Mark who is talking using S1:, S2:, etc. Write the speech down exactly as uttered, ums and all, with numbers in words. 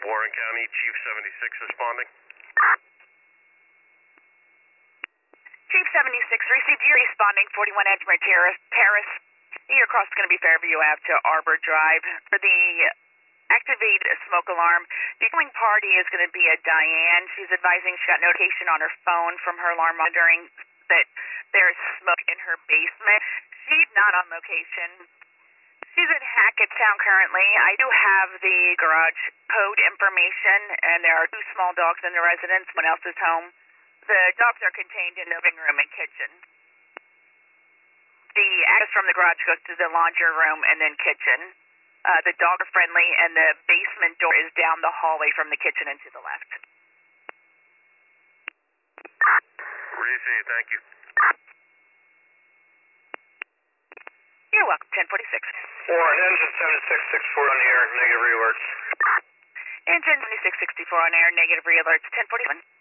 S1: Warren County, Chief seventy-six responding.
S2: Chief seventy-six, received you responding, forty-one Edgemere Terrace, Paris. Your cross is going to be Fairview Ave to Arbor Drive. For the activate smoke alarm, the calling party is going to be a Diane. She's advising she got notification on her phone from her alarm monitoring that there's smoke in her basement. She's not on location. She's in Hackettstown currently. I do have the garage code information, and there are two small dogs in the residence. One else is home. The dogs are contained in the living room and kitchen. The access from the garage goes to the laundry room and then kitchen. Uh, the dogs are friendly, and the basement door is down the hallway from the kitchen and to the left.
S1: Receive, thank you.
S2: You're welcome, ten forty-six.
S3: Warren, engine seventy-six sixty-four on the air, negative re-alerts.
S2: Engine seventy-six sixty-four on air, negative re-alerts, ten forty-seven.